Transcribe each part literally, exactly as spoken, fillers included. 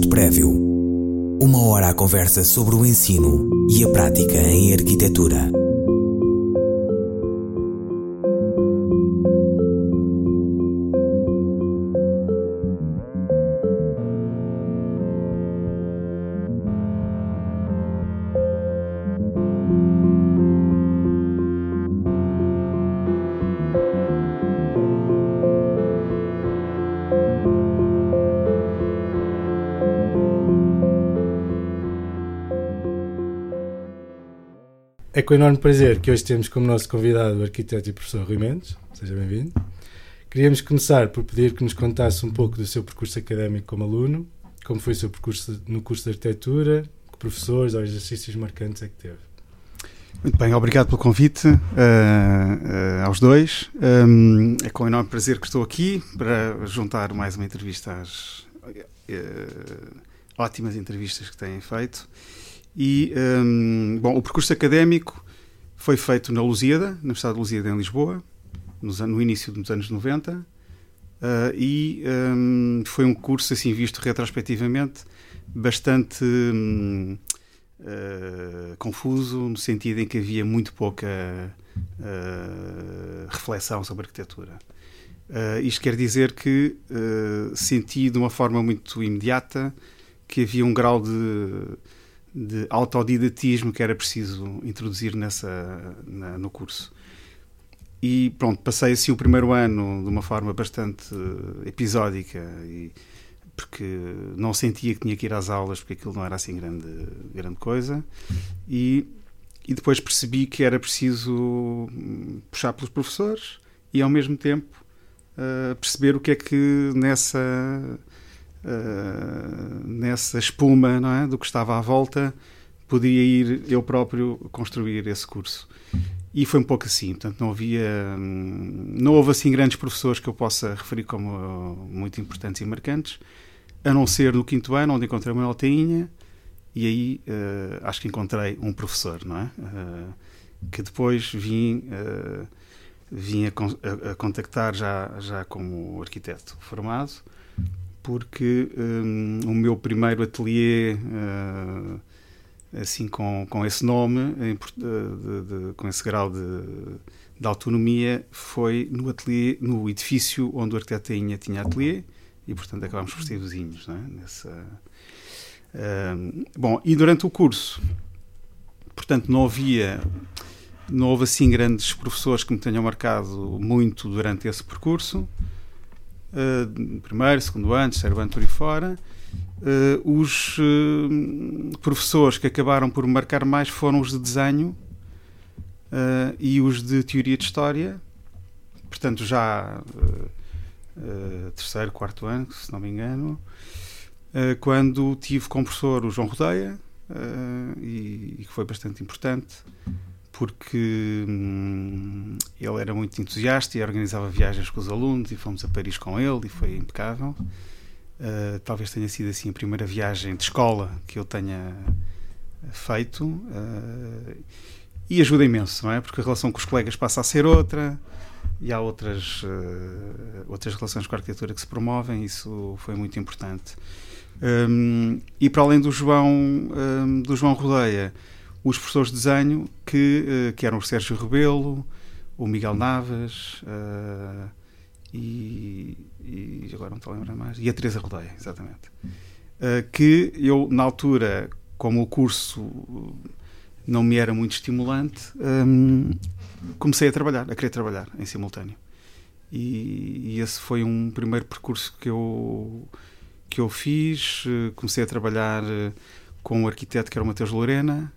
Prévio. Uma hora à conversa sobre o ensino e a prática em arquitetura. É com enorme prazer que hoje temos como nosso convidado o arquiteto e professor Rui Mendes. Seja bem-vindo. Queríamos começar por pedir que nos contasse um pouco do seu percurso académico como aluno, como foi o seu percurso no curso de arquitetura, que professores ou exercícios marcantes é que teve. Muito bem, obrigado pelo convite uh, uh, aos dois. Um, é com enorme prazer que estou aqui para juntar mais uma entrevista às uh, ótimas entrevistas que têm feito. E, um, bom, o percurso académico foi feito na Lusíada, na Universidade de Lusíada em Lisboa, nos, no início dos anos noventa, uh, e um, foi um curso, assim visto retrospectivamente, bastante um, uh, confuso, no sentido em que havia muito pouca uh, reflexão sobre arquitetura. Uh, isto quer dizer que uh, senti de uma forma muito imediata que havia um grau de de autodidatismo que era preciso introduzir nessa, na, no curso. E pronto, passei assim o primeiro ano de uma forma bastante episódica, e, porque não sentia que tinha que ir às aulas, porque aquilo não era assim grande, grande coisa, e, e depois percebi que era preciso puxar pelos professores e ao mesmo tempo uh, perceber o que é que nessa... Uh, nessa espuma, não é, do que estava à volta, podia ir eu próprio construir esse curso. E foi um pouco assim, portanto não havia não houve assim grandes professores que eu possa referir como muito importantes e marcantes, a não ser no quinto ano, onde encontrei o Manuel Tainha, e aí uh, acho que encontrei um professor, não é? Uh, que depois vim uh, vim a, a, a contactar já, já como arquiteto formado, porque um, o meu primeiro ateliê, uh, assim com, com esse nome, de, de, de, com esse grau de, de autonomia, foi no ateliê, no edifício onde o arquiteto Tainha tinha ateliê, e portanto acabámos por ser vizinhos, não é? Nessa, uh, bom, e durante o curso, portanto não havia, não houve assim grandes professores que me tenham marcado muito durante esse percurso. Uh, primeiro, segundo ano, terceiro ano, por aí fora. Uh, os uh, professores que acabaram por me marcar mais foram os de desenho uh, e os de teoria de história. Portanto, já uh, uh, terceiro, quarto ano, se não me engano, uh, quando tive como professor o João Rodeia, uh, e, e que foi bastante importante, porque hum, ele era muito entusiasta e organizava viagens com os alunos, e fomos a Paris com ele e foi impecável. Uh, talvez tenha sido assim a primeira viagem de escola que eu tenha feito, uh, e ajuda imenso, não é? Porque a relação com os colegas passa a ser outra, e há outras, uh, outras relações com a arquitetura que se promovem. Isso foi muito importante. Um, e para além do João, um, do João Rodeia, os professores de desenho, que, que eram o Sérgio Rebelo, o Miguel Navas, uh, e, e agora não estou a lembrar mais, e a Teresa Rodeia, exatamente. Uh, que eu, na altura, como o curso não me era muito estimulante, um, comecei a trabalhar, a querer trabalhar em simultâneo. E, e esse foi um primeiro percurso que eu, que eu fiz. Comecei a trabalhar com um arquiteto que era o Mateus Lorena,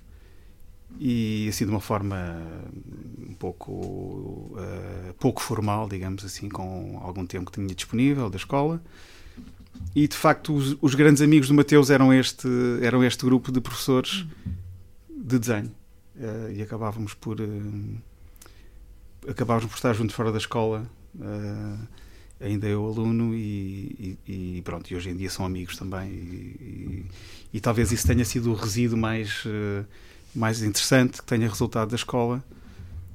e assim de uma forma um pouco uh, pouco formal, digamos assim, com algum tempo que tinha disponível da escola. E de facto os, os grandes amigos do Mateus eram este, eram este grupo de professores de desenho, uh, e acabávamos por uh, acabávamos por estar juntos fora da escola, uh, ainda eu aluno, e, e, e pronto, e hoje em dia são amigos também, e, e, e talvez isso tenha sido o resíduo mais uh, mais interessante que tenha resultado da escola,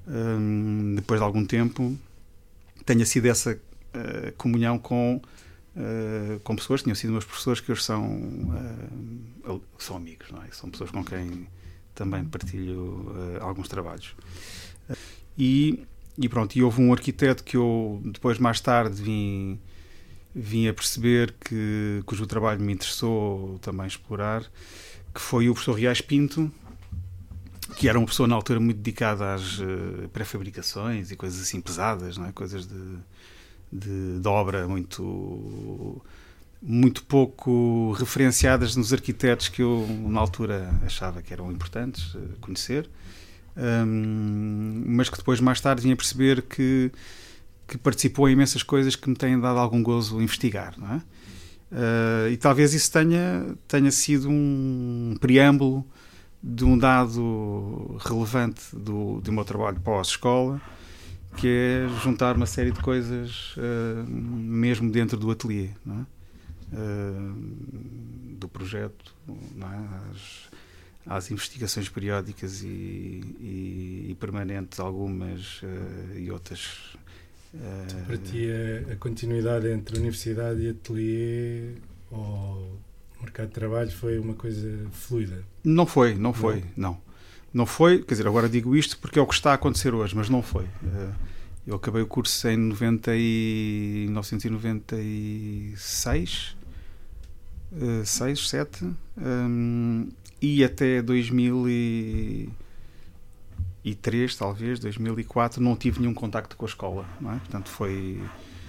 um, depois de algum tempo, tenha sido essa uh, comunhão com uh, com pessoas que tinham sido meus professores, que hoje são, uh, são amigos, não é? São pessoas com quem também partilho uh, alguns trabalhos. Uh, e, e pronto, e houve um arquiteto que eu depois, mais tarde, vim, vim a perceber que, cujo trabalho me interessou também explorar, que foi o professor Riais Pinto, que era uma pessoa na altura muito dedicada às uh, pré-fabricações e coisas assim pesadas, não é? Coisas de, de, de obra muito, muito pouco referenciadas nos arquitetos que eu na altura achava que eram importantes uh, conhecer, um, mas que depois mais tarde vim a perceber que, que participou em imensas coisas que me têm dado algum gozo investigar, não é? Uh, e talvez isso tenha, tenha sido um preâmbulo de um dado relevante do, do meu trabalho pós-escola, que é juntar uma série de coisas uh, mesmo dentro do ateliê, não é? Uh, do projeto, não é? às, às investigações periódicas e, e, e permanentes, algumas uh, e outras. Uh, Para ti a, a continuidade entre universidade e ateliê ou mercado de trabalho foi uma coisa fluida? Não foi, não foi, não. não. Não foi, quer dizer, agora digo isto porque é o que está a acontecer hoje, mas não foi. Eu acabei o curso em noventa e... mil novecentos e noventa e seis, seis, sete, um, e até dois mil e três, talvez, dois mil e quatro, não tive nenhum contacto com a escola, não é? Portanto, foi,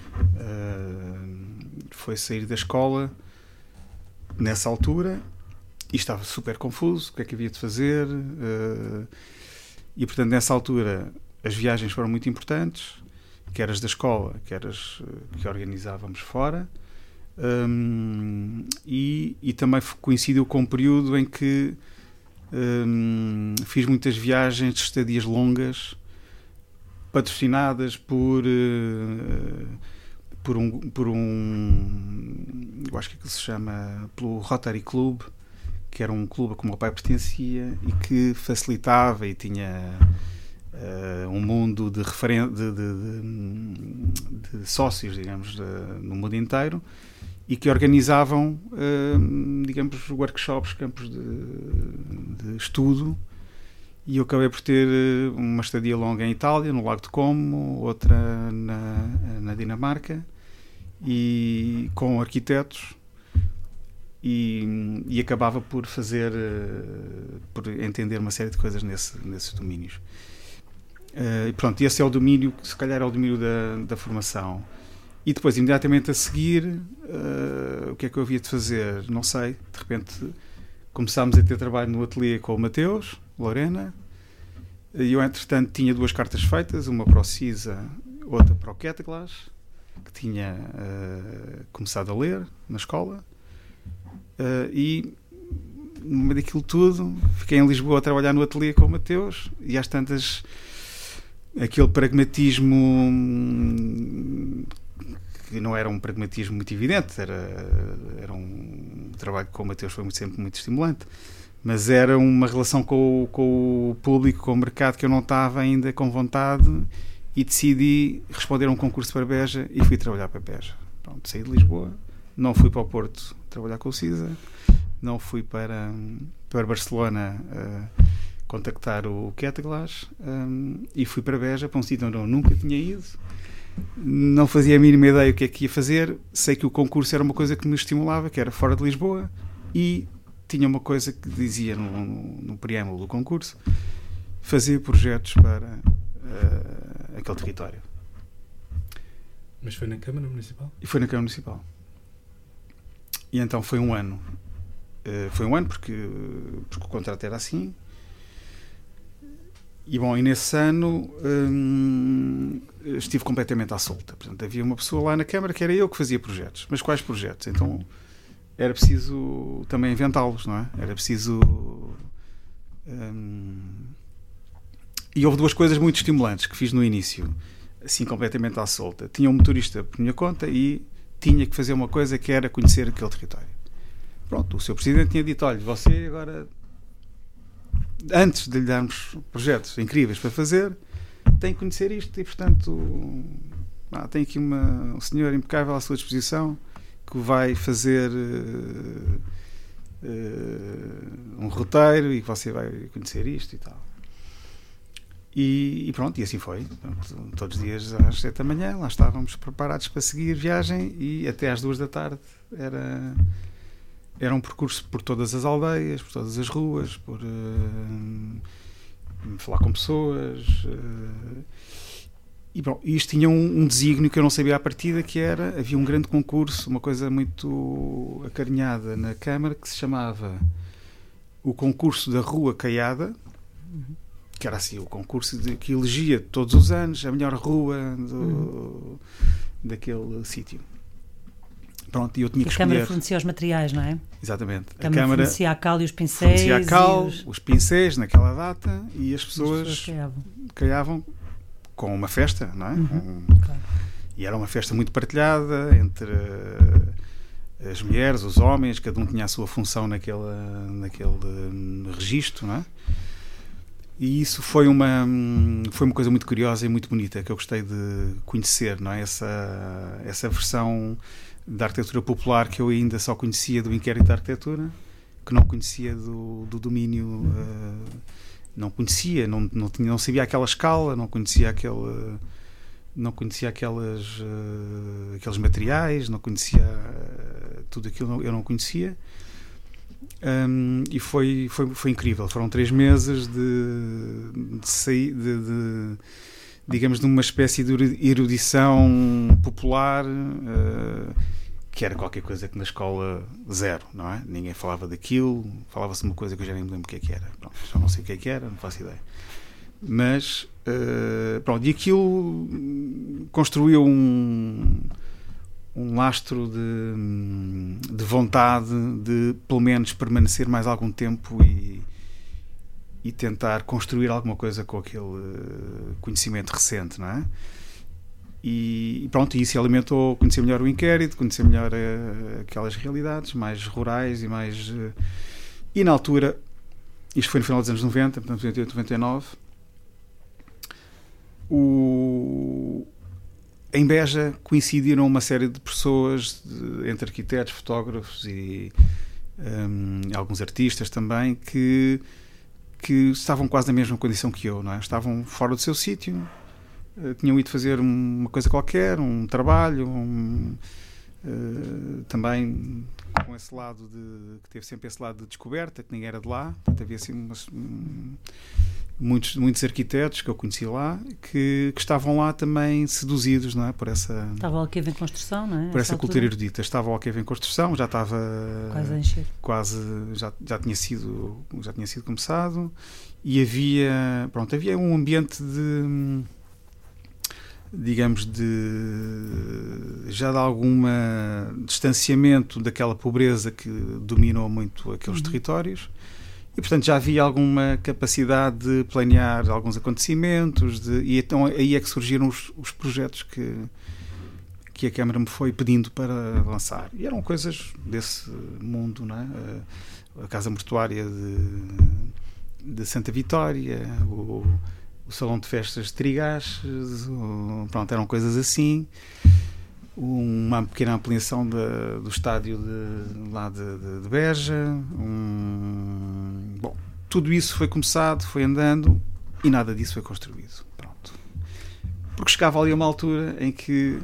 uh, foi sair da escola nessa altura e estava super confuso, o que é que havia de fazer, uh, e portanto nessa altura as viagens foram muito importantes, quer as da escola, quer as que organizávamos fora, um, e, e também coincidiu com um período em que um, fiz muitas viagens de estadias longas patrocinadas por uh, por um, por um eu acho que aquilo se chama pelo Rotary Club, que era um clube a que o meu pai pertencia e que facilitava e tinha uh, um mundo de, referen- de, de, de, de sócios, digamos, de, no mundo inteiro, e que organizavam, uh, digamos, workshops, campos de, de estudo, e eu acabei por ter uma estadia longa em Itália, no Lago de Como, outra na, na Dinamarca, e com arquitetos, e, e acabava por fazer, por entender uma série de coisas nesse, nesses domínios. Uh, e pronto, esse é o domínio, que se calhar é o domínio da, da formação. E depois, imediatamente a seguir, uh, o que é que eu havia de fazer? Não sei. De repente começámos a ter trabalho no ateliê com o Mateus, Lorena, e eu, entretanto, tinha duas cartas feitas, uma para o CISA, outra para o Ketteglass, que tinha uh, começado a ler na escola, uh, e no meio daquilo tudo fiquei em Lisboa a trabalhar no ateliê com o Mateus, e às tantas aquele pragmatismo, que não era um pragmatismo muito evidente, era, era um trabalho com o Mateus, foi muito, sempre muito estimulante, mas era uma relação com o, com o público, com o mercado, que eu não estava ainda com vontade, e decidi responder a um concurso para Beja e fui trabalhar para Beja. Pronto, saí de Lisboa, não fui para o Porto trabalhar com o CISA, não fui para, para Barcelona uh, contactar o Ketteglass, um, e fui para Beja, para um sítio onde eu nunca tinha ido, não fazia a mínima ideia o que é que ia fazer. Sei que o concurso era uma coisa que me estimulava, que era fora de Lisboa, e tinha uma coisa que dizia no, no, no preâmbulo do concurso: fazer projetos para uh, aquele território. Mas foi na Câmara Municipal? E foi na Câmara Municipal. E então foi um ano. Uh, foi um ano porque, porque o contrato era assim. E bom, e nesse ano hum, estive completamente à solta. Portanto, havia uma pessoa lá na Câmara que era eu que fazia projetos. Mas quais projetos? Então era preciso também inventá-los, não é? Era preciso... Hum, e houve duas coisas muito estimulantes que fiz no início, assim completamente à solta. Tinha um motorista por minha conta e tinha que fazer uma coisa que era conhecer aquele território. Pronto, o seu presidente tinha dito: olha, você agora... antes de lhe darmos projetos incríveis para fazer, tem que conhecer isto, e portanto ah, tem aqui uma, um senhor impecável à sua disposição, que vai fazer uh, uh, um roteiro e que você vai conhecer isto e tal. E, e pronto, e assim foi. Pronto, todos os dias às sete da manhã lá estávamos preparados para seguir viagem e até às duas da tarde era, era um percurso por todas as aldeias, por todas as ruas, por uh, falar com pessoas. Uh, e bom, isto tinha um, um desígnio que eu não sabia à partida, que era, havia um grande concurso, uma coisa muito acarinhada na Câmara, que se chamava o concurso da Rua Caiada, que era assim o concurso de, que elegia todos os anos a melhor rua do, uhum. daquele sítio. Pronto, e eu tinha que, que a escolher. Câmara fornecia os materiais, não é? Exatamente. A Câmara, a Câmara fornecia a cal e os pincéis. Fornecia a cal, os... os pincéis naquela data, e as pessoas, as pessoas caiavam. caiavam com uma festa, não é? Uhum, um, claro. E era uma festa muito partilhada entre uh, as mulheres, os homens, cada um tinha a sua função naquela, naquele uh, registro, não é? E isso foi uma, foi uma coisa muito curiosa e muito bonita, que eu gostei de conhecer, não é? Essa, essa versão da arquitetura popular que eu ainda só conhecia do inquérito da arquitetura, que não conhecia do, do domínio, uh, não conhecia, não, não, tinha, não sabia aquela escala, não conhecia aquele, não conhecia aquelas, uh, aqueles materiais, não conhecia uh, tudo aquilo, eu não conhecia. Um, e foi, foi, foi incrível. Foram três meses de, de sair de, de, digamos, de uma espécie de erudição popular, uh, que era qualquer coisa que na escola zero, não é? Ninguém falava daquilo, falava-se de uma coisa que eu já nem me lembro o que é que era. Pronto, já não sei o que é que era, não faço ideia. Mas uh, pronto, e aquilo construiu um um lastro de, de vontade de, pelo menos, permanecer mais algum tempo e, e tentar construir alguma coisa com aquele conhecimento recente, não é? E pronto, isso alimentou conhecer melhor o inquérito, conhecer melhor uh, aquelas realidades mais rurais e mais... Uh, e na altura, isto foi no final dos anos noventa, portanto, noventa e oito, noventa e nove, o... em Beja coincidiram uma série de pessoas, de, entre arquitetos, fotógrafos e um, alguns artistas também, que, que estavam quase na mesma condição que eu, não é? Estavam fora do seu sítio, uh, tinham ido fazer uma coisa qualquer, um trabalho, um, uh, também com esse lado de, que teve sempre esse lado de descoberta, que ninguém era de lá, portanto havia assim umas, um, Muitos, muitos arquitetos que eu conheci lá que, que estavam lá também seduzidos, não é? Por essa, estava o Alqueva em construção, não é? Por essa, essa cultura erudita. Estava o Alqueva em construção, já estava quase a encher. Quase, já, já, tinha sido, já tinha sido começado e havia, pronto, havia um ambiente de, digamos, de já de alguma distanciamento daquela pobreza que dominou muito aqueles uhum. territórios. E, portanto, já havia alguma capacidade de planear alguns acontecimentos de, e então aí é que surgiram os, os projetos que, que a Câmara me foi pedindo para lançar. E eram coisas desse mundo, não é? A Casa Mortuária de, de Santa Vitória, o, o Salão de Festas de Trigaches, o, pronto, eram coisas assim. Uma pequena ampliação de, do estádio de, lá de, de, de Beja. Um, bom, tudo isso foi começado, foi andando e nada disso foi construído. Pronto. Porque chegava ali a uma altura em que,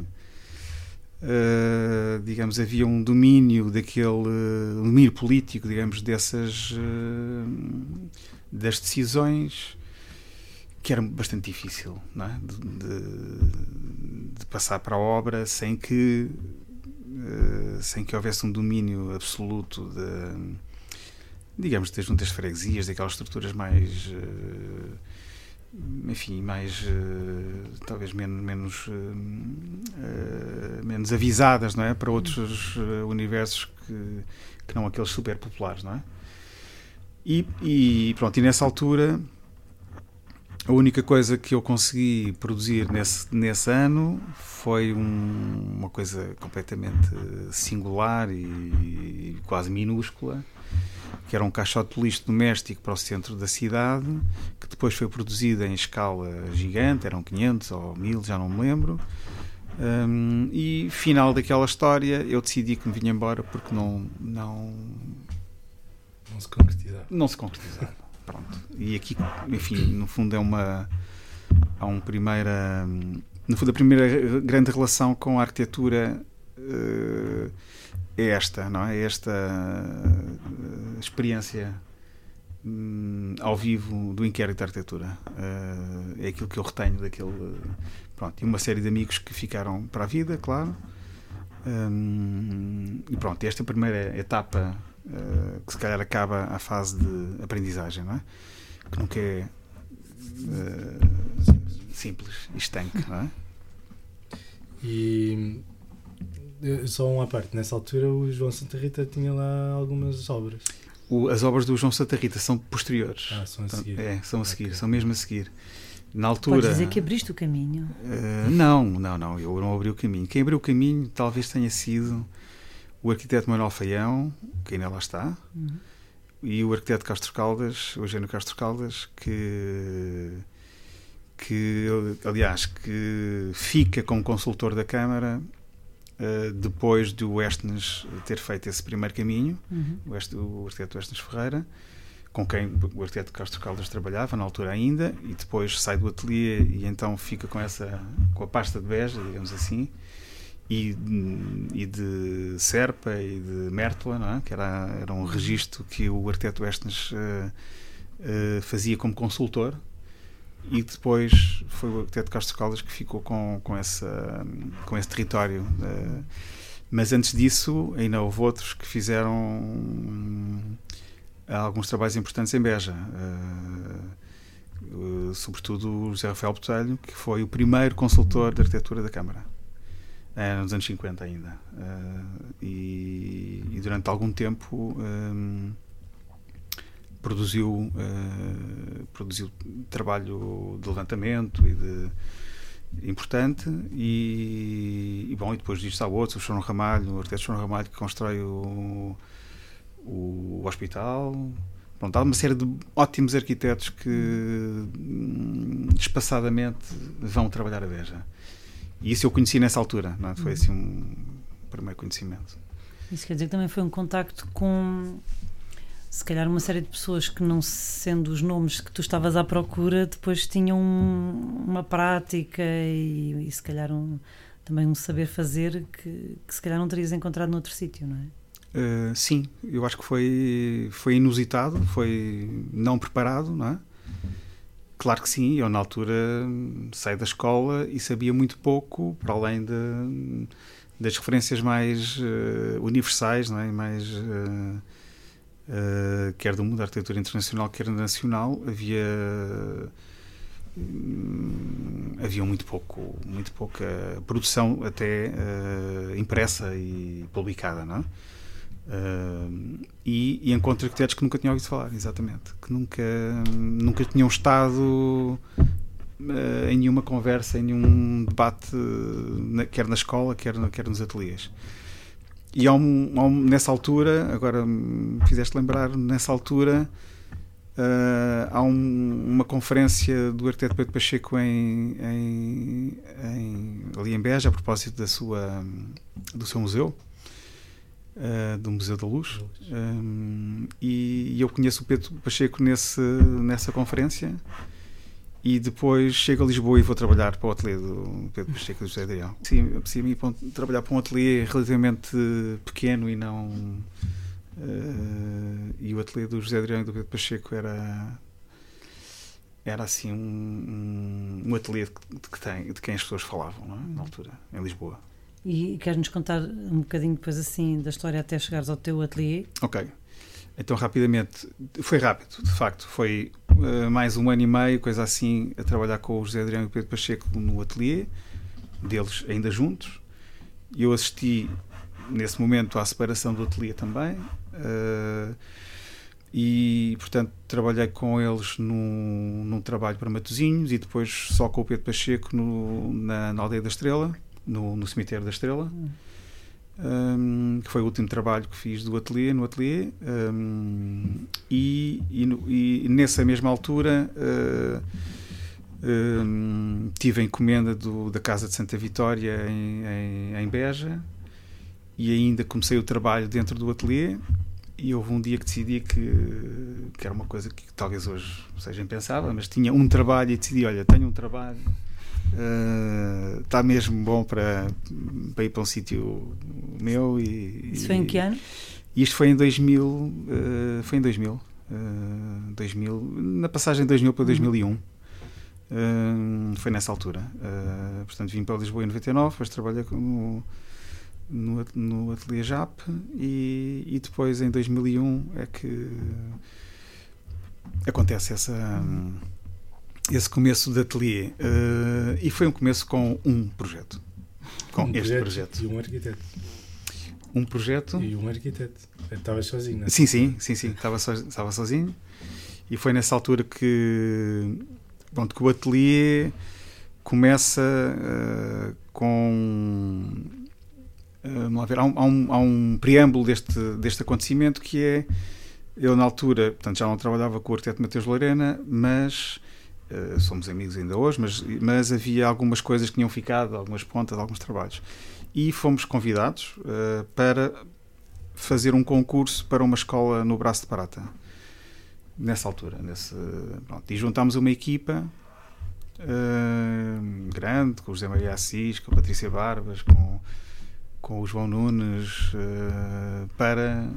uh, digamos, havia um domínio daquele uh, domínio político, digamos, dessas uh, das decisões, que era bastante difícil, não é? de, de, de passar para a obra sem que uh, sem que houvesse um domínio absoluto de, digamos, das juntas de freguesias, daquelas estruturas mais uh, enfim, mais uh, talvez menos menos, uh, uh, menos avisadas, não é? Para outros uh, universos que, que não aqueles super populares, não é? E, e pronto, e nessa altura a única coisa que eu consegui produzir nesse, nesse ano foi um, uma coisa completamente singular e, e quase minúscula, que era um caixote de lixo doméstico para o centro da cidade, que depois foi produzido em escala gigante, eram quinhentos ou mil, já não me lembro, Um, e final daquela história eu decidi que me vinha embora porque não não, não se concretizava. Não se concretizava. Pronto. E aqui, enfim, no fundo é uma há um primeira no fundo a primeira grande relação com a arquitetura uh, é esta, não é? É esta uh, experiência um, ao vivo do inquérito de arquitetura. Uh, é aquilo que eu retenho daquele. Uh, pronto, e uma série de amigos que ficaram para a vida, claro. Um, e pronto, esta primeira etapa uh, que se calhar acaba a fase de aprendizagem, não é? Que nunca é uh, simples e estanque, não é? E só uma parte, nessa altura o João Santa Rita tinha lá algumas obras. O, as obras do João Santa Rita são posteriores. Ah, são a seguir. É, são a seguir, okay. São mesmo a seguir. Na altura, podes dizer que abriste o caminho? Uh, não, não, não, eu não abri o caminho. Quem abriu o caminho talvez tenha sido o arquiteto Manuel Faião, que ainda lá está, uhum. E o arquiteto Castro Caldas, o Eugênio Castro Caldas, que, que aliás, que fica como consultor da Câmara uh, depois do Oestnes ter feito esse primeiro caminho, uhum. o, Est, o arquiteto Oestnes Ferreira, com quem o arquiteto Castro Caldas trabalhava na altura ainda, e depois sai do ateliê e então fica com essa com a pasta de Beja, digamos assim, e, e de Serpa e de Mértola, não é? Que era, era um registro que o arquiteto Oestnes uh, uh, fazia como consultor, e depois foi o arquiteto Castro Caldas que ficou com, com, essa, com esse território. Uh, mas antes disso ainda houve outros que fizeram um, há alguns trabalhos importantes em Beja, uh, uh, sobretudo o José Rafael Botelho, que foi o primeiro consultor de arquitetura da Câmara, uh, nos anos cinquenta ainda, uh, e, e durante algum tempo um, produziu, uh, produziu trabalho de levantamento e de importante, e, e bom, e depois disto há outros, o João Ramalho, o arquiteto João Ramalho, que constrói o o hospital. Pronto, há uma série de ótimos arquitetos que espaçadamente vão trabalhar a Beja, e isso eu conheci nessa altura, não é? Foi assim um primeiro conhecimento. Isso quer dizer que também foi um contacto com, se calhar, uma série de pessoas que, não sendo os nomes que tu estavas à procura, depois tinham uma prática e, e se calhar um, também um saber fazer que, que se calhar não terias encontrado noutro sítio, não é? Uh, sim, eu acho que foi, foi inusitado, foi não preparado, não é? Claro que sim, eu na altura saí da escola e sabia muito pouco, para além de, das referências mais uh, universais, não é? Mais, uh, uh, quer do mundo da arquitetura internacional, quer nacional, havia, uh, havia muito pouco, muito pouca produção até uh, impressa e publicada, não é? Uh, e, e encontro arquitetos que nunca tinham ouvido falar, exatamente, que nunca, nunca tinham estado uh, em nenhuma conversa, em nenhum debate, na, quer na escola, quer, quer nos ateliês. E há um, há um, nessa altura, agora me fizeste lembrar, nessa altura uh, há um, uma conferência do arquiteto Pedro Pacheco em, em, em, ali em Beja, a propósito da sua, do seu museu. Uh, do Museu da Luz, um, e, e eu conheço o Pedro Pacheco nesse, nessa conferência, e depois chego a Lisboa e vou trabalhar para o ateliê do Pedro Pacheco e do José Adrião. Sim, aprecia-me ir trabalhar para um ateliê relativamente pequeno e não uh, e o ateliê do José Adrião e do Pedro Pacheco era era assim um, um, um ateliê de, de, tem, de quem as pessoas falavam, não é? Na altura, em Lisboa. E queres-nos contar um bocadinho depois assim da história até chegares ao teu ateliê? Ok. Então, rapidamente, foi rápido, de facto. Foi uh, mais um ano e meio, coisa assim, a trabalhar com o José Adrião e o Pedro Pacheco no ateliê, deles ainda juntos. E eu assisti, nesse momento, à separação do ateliê também. Uh, e, portanto, trabalhei com eles num, num trabalho para Matosinhos e depois só com o Pedro Pacheco no, na, na Aldeia da Estrela. No, no Cemitério da Estrela, um, que foi o último trabalho que fiz do ateliê, no ateliê, um, e, e, no, e nessa mesma altura uh, Um, tive a encomenda do, da Casa de Santa Vitória em, em, em Beja, e ainda comecei o trabalho dentro do ateliê, e houve um dia que decidi que, que era uma coisa que talvez hoje seja impensável, mas tinha um trabalho e decidi, olha, tenho um trabalho, uh, está mesmo bom para, para ir para um sítio meu. E, Isso foi em que ano? E isto foi em dois mil, uh, foi em dois mil, uh, dois mil, na passagem de dois mil para dois mil e um. Uh, foi nessa altura. Uh, portanto, vim para Lisboa em noventa e nove, depois trabalhei no, no, no Ateliê J A P, e, e depois em dois mil e um é que acontece essa, esse começo de ateliê. Uh, e foi um começo com um projeto. Com um este projeto, projeto. E um arquiteto. Um projeto. E um arquiteto. Estavas sozinho, não é? Sim, sim, sim, sim. Estava, so, estava sozinho. E foi nessa altura que, pronto, que o ateliê começa uh, com... Uh, vamos lá ver, há um, há um, há um preâmbulo deste, deste acontecimento, que é... Eu, na altura, portanto, já não trabalhava com o arquiteto Mateus Lourena, mas... Uh, somos amigos ainda hoje, mas, mas havia algumas coisas que tinham ficado, algumas pontas, alguns trabalhos. E fomos convidados uh, para fazer um concurso para uma escola no Braço de Prata. Nessa altura. Nesse, pronto, e juntámos uma equipa uh, grande, com o José Maria Assis, com a Patrícia Barbas, com, com o João Nunes, uh, para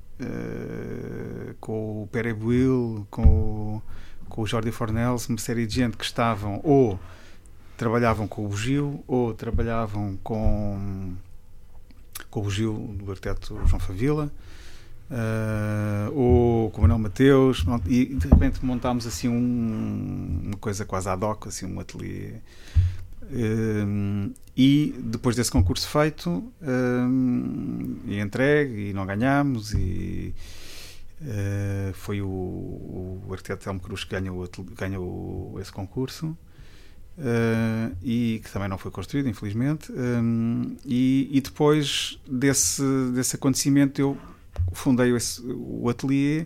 uh, com o Pere Buil, com o, com o Jordi Fornels, uma série de gente que estavam ou trabalhavam com o Bugio, ou trabalhavam com, com o Bugio do arquiteto João Favila, uh, ou com o Manuel Mateus, e de repente montámos assim um, uma coisa quase ad hoc, assim, um ateliê. Uh, e depois desse concurso feito, uh, e entregue, e não ganhámos, e uh, foi o, o arquiteto Telmo Cruz que ganhou, ganhou esse concurso. Uh, e que também não foi construído, infelizmente. Um, e, e depois desse, desse acontecimento eu fundei esse, o ateliê,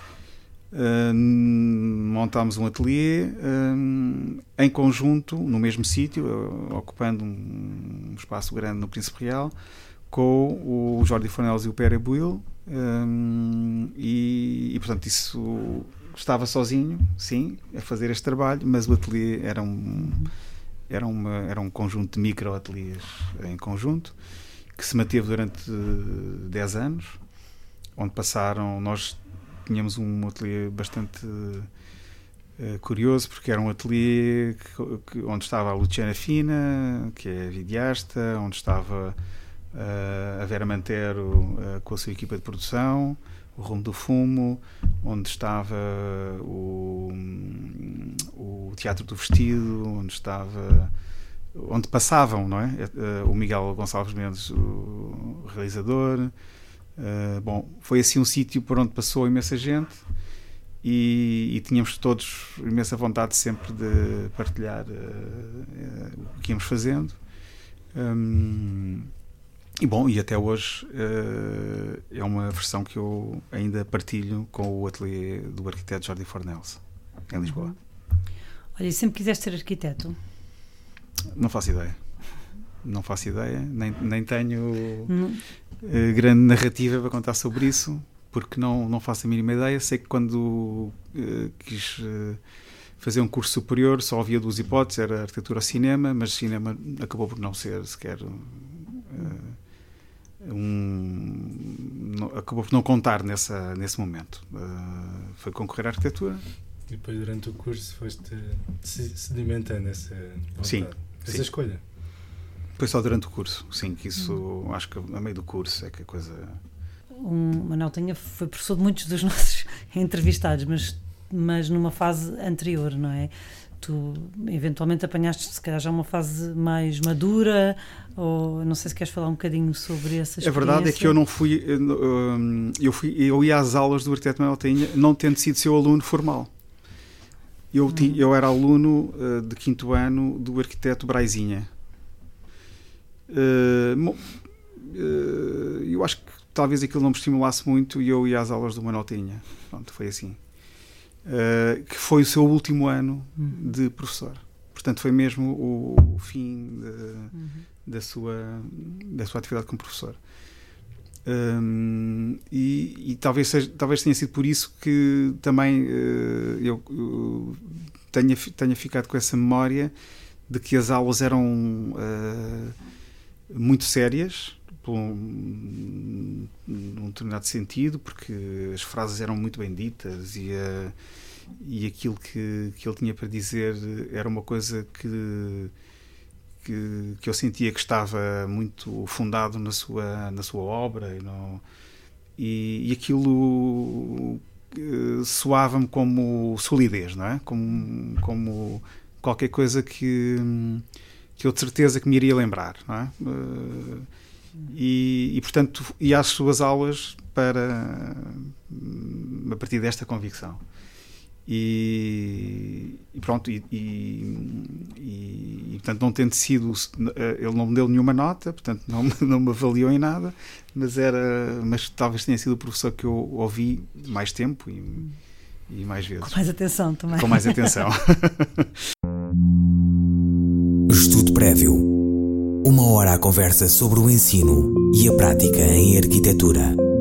uh, montámos um ateliê um, em conjunto, no mesmo sítio, uh, ocupando um, um espaço grande no Príncipe Real, com o Jordi Fornels e o Pere Buil, um, e, e portanto isso... Estava sozinho, sim, a fazer este trabalho, mas o ateliê era um, era uma, era um conjunto de micro-ateliês em conjunto, que se manteve durante dez anos, onde passaram... Nós tínhamos um ateliê bastante uh, curioso, porque era um ateliê que, que, onde estava a Luciana Fina, que é videasta, onde estava uh, a Vera Mantero uh, com a sua equipa de produção, o Rumo do Fumo, onde estava o, o Teatro do Vestido, onde estava, onde passavam, não é? O Miguel Gonçalves Mendes, o realizador. Uh, bom, foi assim um sítio por onde passou imensa gente, e, e tínhamos todos imensa vontade sempre de partilhar uh, uh, o que íamos fazendo. Um, E bom, e até hoje uh, é uma versão que eu ainda partilho com o ateliê do arquiteto Jordi Fornels, em Lisboa. Uhum. Olha, e sempre quiseste ser arquiteto? Não faço ideia. Não faço ideia, nem, nem tenho Não. Uh, grande narrativa para contar sobre isso, porque não, não faço a mínima ideia. Sei que quando uh, quis uh, fazer um curso superior só havia duas hipóteses, era arquitetura ou cinema, mas cinema acabou por não ser sequer... Uh, Um, não, acabou por não contar nessa, nesse momento. Uh, foi concorrer à arquitetura. E depois, durante o curso, foste sedimentando essa vontade, sim, essa sim. escolha. Foi só durante o curso, sim, que isso, hum. acho que a meio do curso é que a coisa... O Manuel Tenha foi professor de muitos dos nossos entrevistados, mas, mas numa fase anterior, não é? Tu eventualmente apanhaste, se calhar, já uma fase mais madura, ou não sei se queres falar um bocadinho sobre essa experiência. A verdade é que eu não fui, eu, fui, eu ia às aulas do arquiteto Manuel Tenha, não tendo sido seu aluno formal. Eu, hum. tinha, eu era aluno uh, de quinto ano do arquiteto Braizinha. Uh, uh, eu acho que talvez aquilo não me estimulasse muito, e eu ia às aulas do Manuel Tenha. Pronto, foi assim. Uh, que foi o seu último ano de professor. portanto foi mesmo o, o fim de, uhum. da, sua, da sua atividade como professor. Um, e, e talvez, seja, talvez tenha sido por isso que também uh, eu, eu tenha, tenha ficado com essa memória de que as aulas eram uh, muito sérias, por um, num determinado sentido, porque as frases eram muito bem ditas e, uh, e aquilo que, que ele tinha para dizer era uma coisa que Que, que eu sentia que estava muito fundado na sua, na sua obra e, no, e, e aquilo uh, soava-me como solidez, não é? Como, como qualquer coisa que, que eu de certeza que me iria lembrar, não é? Uh, e, e portanto ia às suas aulas para, a partir desta convicção. E, e pronto, e, e, e, e portanto não tendo sido, ele não me deu nenhuma nota, portanto não, não me avaliou em nada, mas era, mas talvez tenha sido o professor que eu ouvi mais tempo e, e mais vezes. Com mais atenção também. Com mais atenção. Estudo prévio. Uma hora à conversa sobre o ensino e a prática em arquitetura.